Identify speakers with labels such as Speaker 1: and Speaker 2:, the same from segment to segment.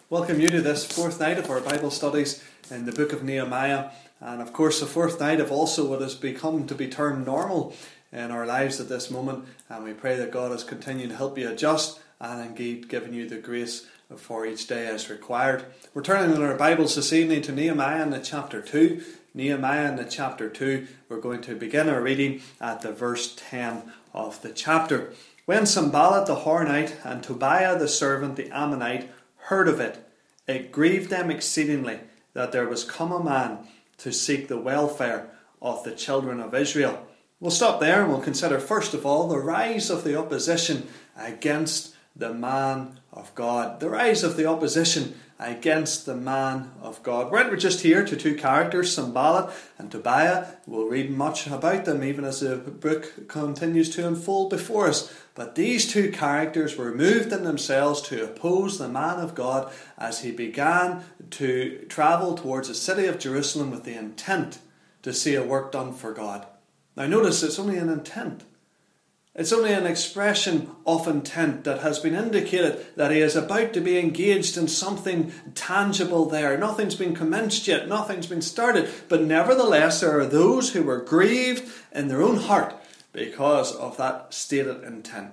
Speaker 1: Welcome you to this fourth night of our Bible studies in the book of Nehemiah. And of course the fourth night of also what has become to be termed normal in our lives at this moment. And we pray that God has continued to help you adjust and indeed given you the grace for each day as required. We're turning in our Bibles this evening to Nehemiah in the chapter 2. Nehemiah in the chapter 2. We're going to begin our reading at the verse 10 of the chapter. When Sanballat the Horonite and Tobiah the servant the Ammonite heard of it, it grieved them exceedingly that there was come a man to seek the welfare of the children of Israel. We'll stop there and we'll consider first of all the rise of the opposition against the man of God. The rise of the opposition against the man of God. We're just here to two characters, Sanballat and Tobiah. We'll read much about them even as the book continues to unfold before us. But these two characters were moved in themselves to oppose the man of God as he began to travel towards the city of Jerusalem with the intent to see a work done for God. Now notice it's only an intent. It's only an expression of intent that has been indicated that he is about to be engaged in something tangible there. Nothing's been commenced yet, nothing's been started. But nevertheless, there are those who were grieved in their own heart because of that stated intent.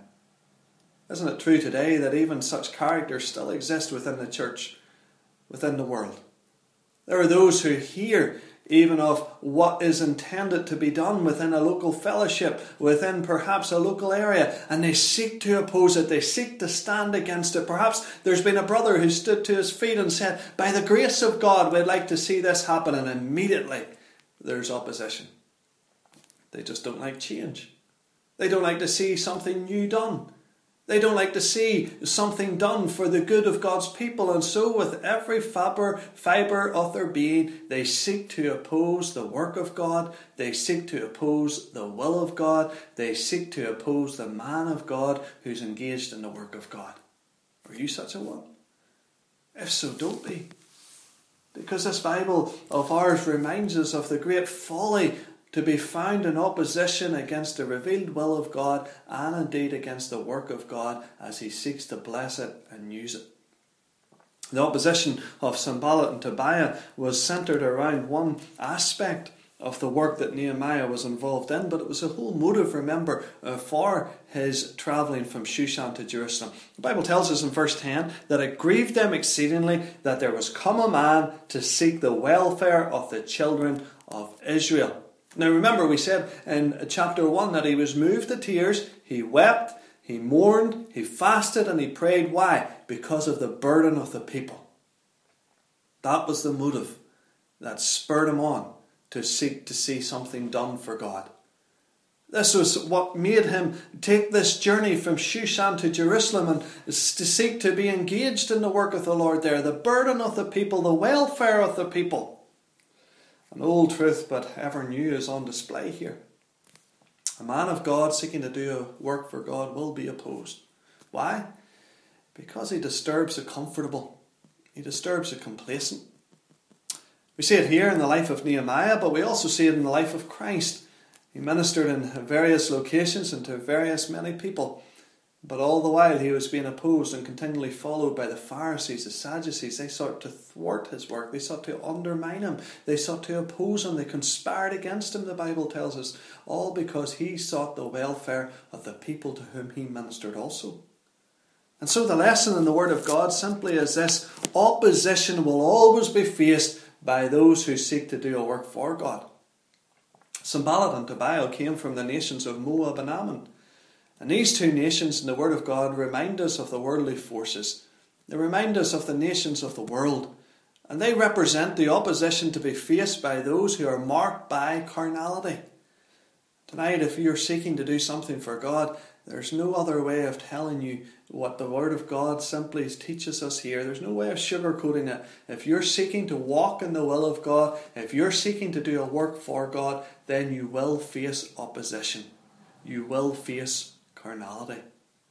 Speaker 1: Isn't it true today that even such characters still exist within the church, within the world? There are those who hear even of what is intended to be done within a local fellowship, within perhaps a local area, and they seek to oppose it, they seek to stand against it. Perhaps there's been a brother who stood to his feet and said, by the grace of God, we'd like to see this happen, and immediately there's opposition. They just don't like change. They don't like to see something new done. They don't like to see something done for the good of God's people. And so with every fibre of their being, they seek to oppose the work of God. They seek to oppose the will of God. They seek to oppose the man of God who's engaged in the work of God. Are you such a one? If so, don't be. Because this Bible of ours reminds us of the great folly to be found in opposition against the revealed will of God and indeed against the work of God as he seeks to bless it and use it. The opposition of Sanballat and Tobiah was centered around one aspect of the work that Nehemiah was involved in, but it was a whole motive, remember, for his travelling from Shushan to Jerusalem. The Bible tells us in verse 10 that it grieved them exceedingly that there was come a man to seek the welfare of the children of Israel. Now remember, we said in chapter 1 that he was moved to tears, he wept, he mourned, he fasted and he prayed. Why? Because of the burden of the people. That was the motive that spurred him on to seek to see something done for God. This was what made him take this journey from Shushan to Jerusalem and to seek to be engaged in the work of the Lord there. The burden of the people, the welfare of the people. An old truth, but ever new, is on display here. A man of God seeking to do a work for God will be opposed. Why? Because he disturbs the comfortable. He disturbs the complacent. We see it here in the life of Nehemiah, but we also see it in the life of Christ. He ministered in various locations and to many people. But all the while he was being opposed and continually followed by the Pharisees, the Sadducees. They sought to thwart his work. They sought to undermine him. They sought to oppose him. They conspired against him, the Bible tells us. All because he sought the welfare of the people to whom he ministered also. And so the lesson in the Word of God simply is this: opposition will always be faced by those who seek to do a work for God. Sanballat and Tobiah came from the nations of Moab and Ammon. And these two nations in the Word of God remind us of the worldly forces. They remind us of the nations of the world. And they represent the opposition to be faced by those who are marked by carnality. Tonight, if you're seeking to do something for God, there's no other way of telling you what the Word of God simply teaches us here. There's no way of sugarcoating it. If you're seeking to walk in the will of God, if you're seeking to do a work for God, then you will face opposition. You will face carnality.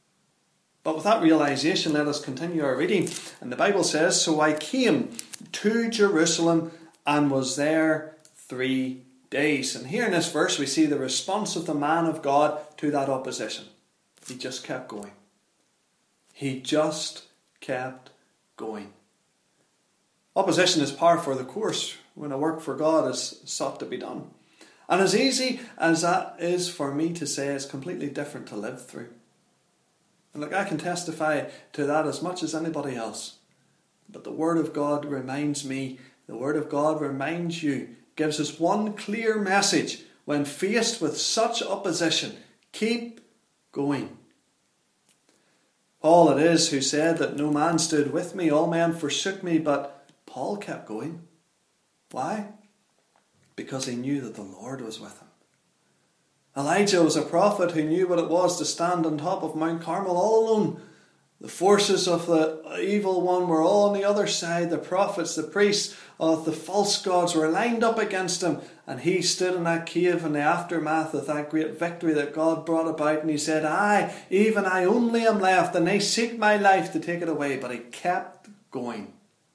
Speaker 1: But with that realization, let us continue our reading. And the Bible says, so I came to Jerusalem and was there 3 days. And here in this verse we see the response of the man of God to that opposition. He just kept going. He just kept going. Opposition is par for the course when a work for God is sought to be done. And as easy as that is for me to say, it's completely different to live through. And I can testify to that as much as anybody else. But the Word of God reminds me, the Word of God reminds you, gives us one clear message when faced with such opposition. Keep going. Paul it is who said that no man stood with me, all men forsook me, but Paul kept going. Why? Because he knew that the Lord was with him. Elijah was a prophet who knew what it was to stand on top of Mount Carmel all alone. The forces of the evil one were all on the other side. The prophets, the priests of the false gods were lined up against him. And he stood in that cave in the aftermath of that great victory that God brought about. And he said, even I only am left, and they seek my life to take it away. But he kept going.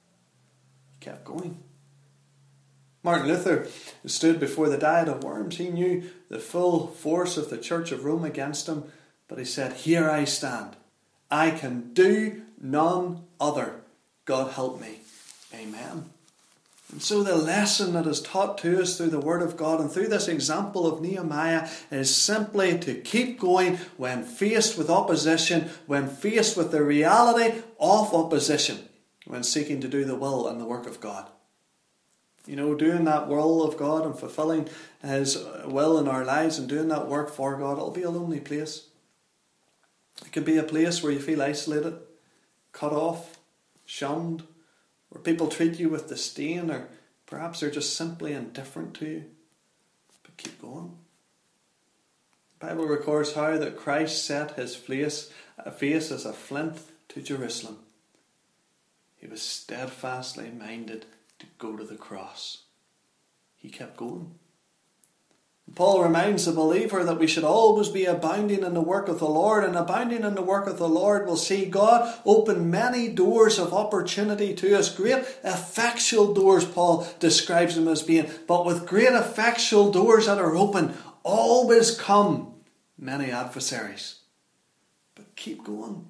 Speaker 1: He kept going. Martin Luther stood before the Diet of Worms. He knew the full force of the Church of Rome against him. But he said, here I stand. I can do none other. God help me. Amen. And so the lesson that is taught to us through the Word of God and through this example of Nehemiah is simply to keep going when faced with opposition, when faced with the reality of opposition, when seeking to do the will and the work of God. You know, doing that will of God and fulfilling His will in our lives and doing that work for God, it'll be a lonely place. It could be a place where you feel isolated, cut off, shunned, where people treat you with disdain, or perhaps they're just simply indifferent to you. But keep going. The Bible records how that Christ set his face as a flint to Jerusalem. He was steadfastly minded to go to the cross. He kept going. Paul reminds the believer that we should always be abounding in the work of the Lord, and abounding in the work of the Lord will see God open many doors of opportunity to us. Great effectual doors, Paul describes them as being. But with great effectual doors that are open, always come many adversaries. But keep going.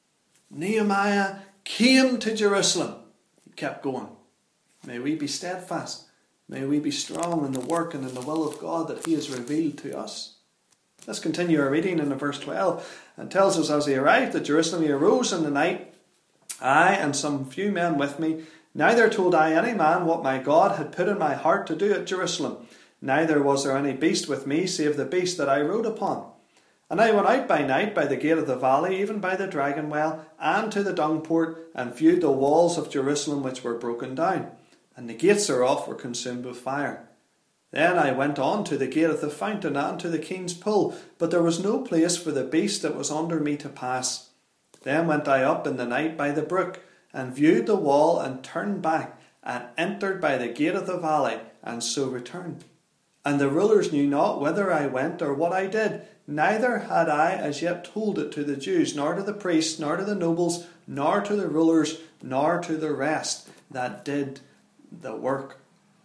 Speaker 1: Nehemiah came to Jerusalem. He kept going. May we be steadfast. May we be strong in the work and in the will of God that He has revealed to us. Let's continue our reading in verse 12. And tells us, as he arrived at Jerusalem, he arose in the night, I and some few men with me. Neither told I any man what my God had put in my heart to do at Jerusalem. Neither was there any beast with me, save the beast that I rode upon. And I went out by night by the gate of the valley, even by the dragon well, and to the dung port, and viewed the walls of Jerusalem which were broken down, and the gates thereof were consumed with fire. Then I went on to the gate of the fountain and to the king's pool, but there was no place for the beast that was under me to pass. Then went I up in the night by the brook, and viewed the wall, and turned back, and entered by the gate of the valley, and so returned. And the rulers knew not whither I went or what I did, neither had I as yet told it to the Jews, nor to the priests, nor to the nobles, nor to the rulers, nor to the rest that did the work.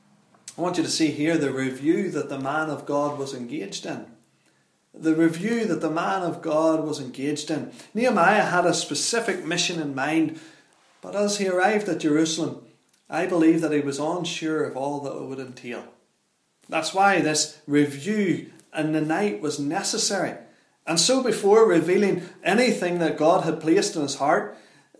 Speaker 1: I want you to see here the review that the man of God was engaged in. The review that the man of God was engaged in. Nehemiah had a specific mission in mind, but as he arrived at Jerusalem, I believe that he was unsure of all that it would entail. That's why this review in the night was necessary. And so before revealing anything that God had placed in his heart,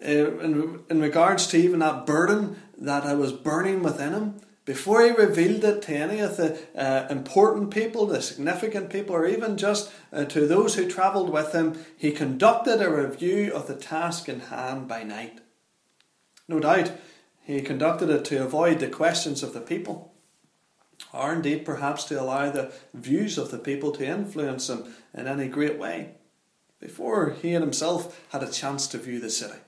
Speaker 1: in regards to even that burden that was burning within him, before he revealed it to any of the important people, the significant people, or even just to those who travelled with him, he conducted a review of the task in hand by night. No doubt he conducted it to avoid the questions of the people, or indeed perhaps to allow the views of the people to influence him in any great way, before he himself had a chance to view the city.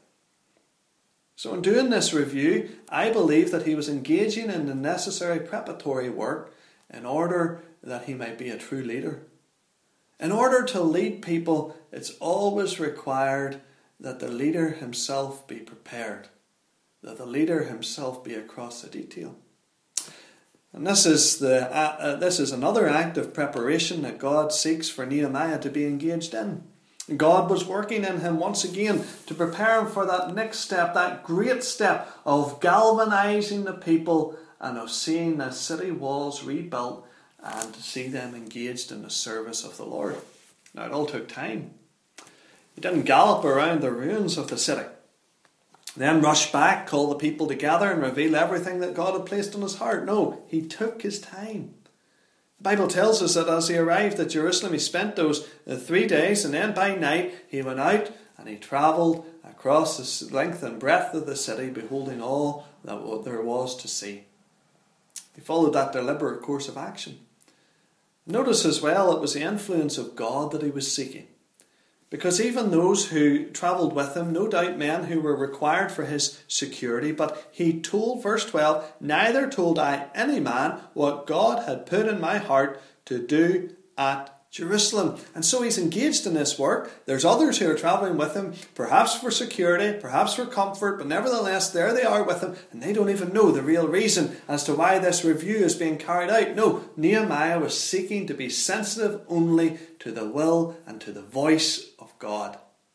Speaker 1: So in doing this review, I believe that he was engaging in the necessary preparatory work in order that he might be a true leader. In order to lead people, it's always required that the leader himself be prepared, that the leader himself be across the detail. And this is another act of preparation that God seeks for Nehemiah to be engaged in. God was working in him once again to prepare him for that next step, that great step of galvanizing the people and of seeing the city walls rebuilt and to see them engaged in the service of the Lord. Now, it all took time. He didn't gallop around the ruins of the city, then rush back, call the people together and reveal everything that God had placed on his heart. No, he took his time. The Bible tells us that as he arrived at Jerusalem, he spent those 3 days, and then by night he went out and he travelled across the length and breadth of the city, beholding all that there was to see. He followed that deliberate course of action. Notice as well, it was the influence of God that he was seeking. Because even those who travelled with him, no doubt men who were required for his security, but he told, verse 12, neither told I any man what God had put in my heart to do at Jerusalem. And so he's engaged in this work. There's others who are travelling with him, perhaps for security, perhaps for comfort, but nevertheless there they are with him, and they don't even know the real reason as to why this review is being carried out. No, Nehemiah was seeking to be sensitive only to the will and to the voice of God.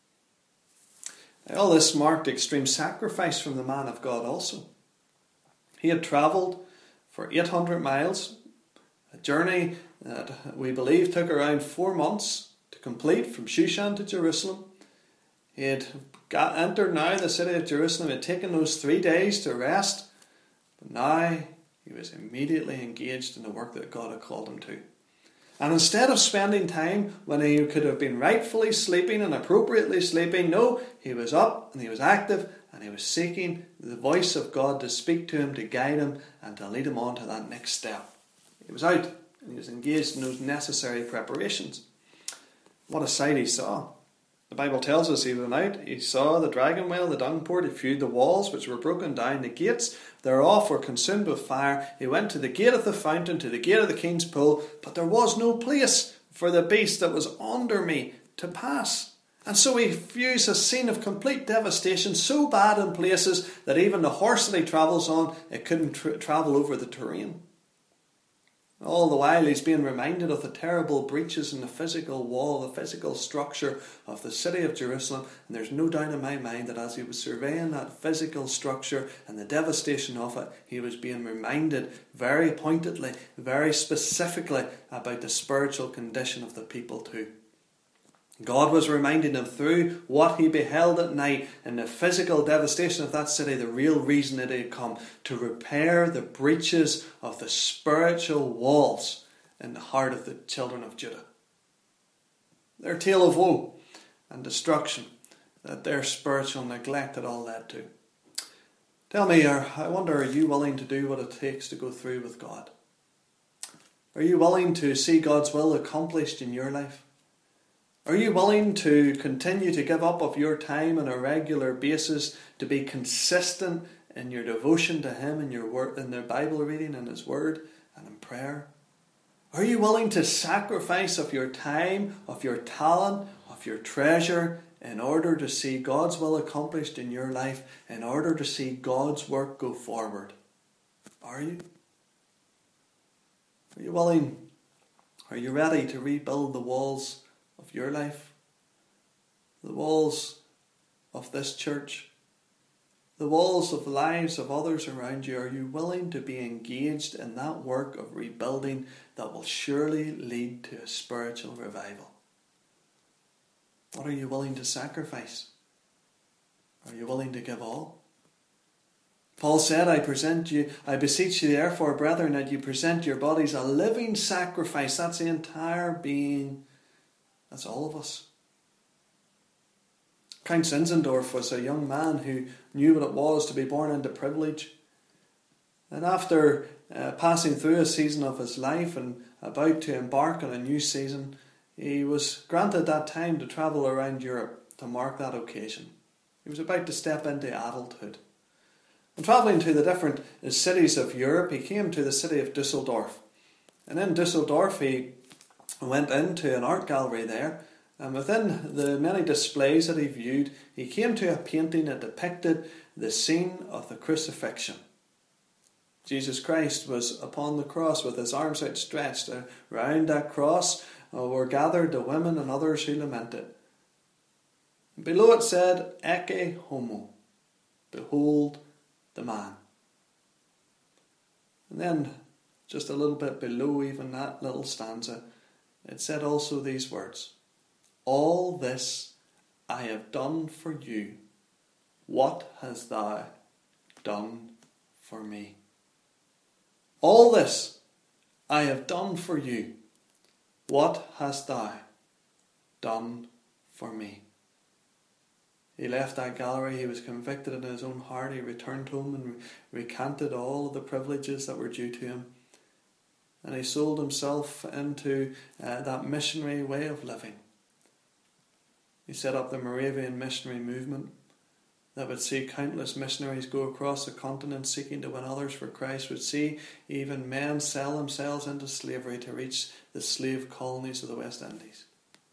Speaker 1: All this marked extreme sacrifice from the man of God also. He had travelled for 800 miles, a journey that we believe took around 4 months to complete from Shushan to Jerusalem. He had entered now the city of Jerusalem. He had taken those 3 days to rest, but now he was immediately engaged in the work that God had called him to. And instead of spending time when he could have been rightfully sleeping and appropriately sleeping, no, he was up and he was active and he was seeking the voice of God to speak to him, to guide him and to lead him on to that next step. He was out and he was engaged in those necessary preparations. What a sight he saw. The Bible tells us he went out, he saw the dragon well, the dung port, he viewed the walls which were broken down, the gates thereof were consumed with fire. He went to the gate of the fountain, to the gate of the king's pool, but there was no place for the beast that was under me to pass. And so he views a scene of complete devastation, so bad in places that even the horse that he travels on, it couldn't travel over the terrain. All the while he's being reminded of the terrible breaches in the physical wall, the physical structure of the city of Jerusalem. And there's no doubt in my mind that as he was surveying that physical structure and the devastation of it, he was being reminded very pointedly, very specifically about the spiritual condition of the people too. God was reminding him through what he beheld at night and the physical devastation of that city, the real reason it had come, to repair the breaches of the spiritual walls in the heart of the children of Judah. Their tale of woe and destruction that their spiritual neglect had all led to. Tell me, I wonder, are you willing to do what it takes to go through with God? Are you willing to see God's will accomplished in your life? Are you willing to continue to give up of your time on a regular basis to be consistent in your devotion to Him, in your word, in the Bible reading, in His Word, and in prayer? Are you willing to sacrifice of your time, of your talent, of your treasure, in order to see God's will accomplished in your life, in order to see God's work go forward? Are you? Are you willing? Are you ready to rebuild the walls of your life, the walls of this church, the walls of the lives of others around you? Are you willing to be engaged in that work of rebuilding that will surely lead to a spiritual revival? What are you willing to sacrifice? Are you willing to give all? Paul said, I beseech you therefore, brethren, that you present your bodies a living sacrifice. That's the entire being. That's all of us. Count Zinzendorf was a young man who knew what it was to be born into privilege. And after passing through a season of his life and about to embark on a new season, he was granted that time to travel around Europe to mark that occasion. He was about to step into adulthood. And travelling to the different cities of Europe, he came to the city of Dusseldorf. And in Dusseldorf he went into an art gallery there, and within the many displays that he viewed, he came to a painting that depicted the scene of the crucifixion. Jesus Christ was upon the cross with his arms outstretched. Around that cross were gathered the women and others who lamented. Below it said, Ecce homo, behold the man. And then, just a little bit below even that little stanza, it said also these words, all this I have done for you. What hast thou done for me? All this I have done for you. What hast thou done for me? He left that gallery. He was convicted in his own heart. He returned home and recanted all of the privileges that were due to him. And he sold himself into that missionary way of living. He set up the Moravian missionary movement that would see countless missionaries go across the continent seeking to win others for Christ, would see even men sell themselves into slavery to reach the slave colonies of the West Indies.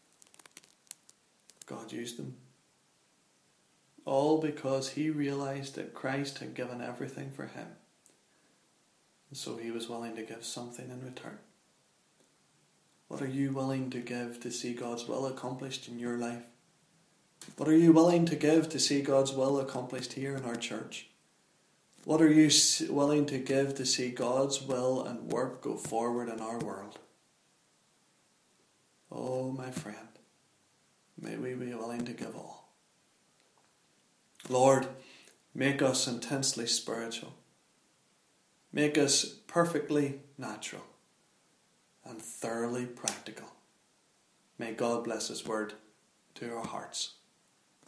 Speaker 1: God used them. All because he realised that Christ had given everything for him. And so he was willing to give something in return. What are you willing to give to see God's will accomplished in your life? What are you willing to give to see God's will accomplished here in our church? What are you willing to give to see God's will and work go forward in our world? Oh, my friend, may we be willing to give all. Lord, make us intensely spiritual. Make us perfectly natural and thoroughly practical. May God bless His word to our hearts.